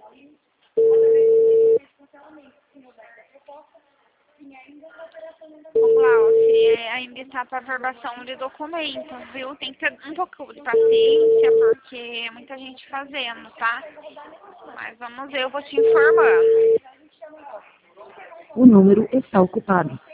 Ô, Glauci, ainda está para aprovação de documentos, viu? Tem que ter um pouco de paciência, porque é muita gente fazendo, tá? Mas vamos ver, eu vou te informando. O número está ocupado.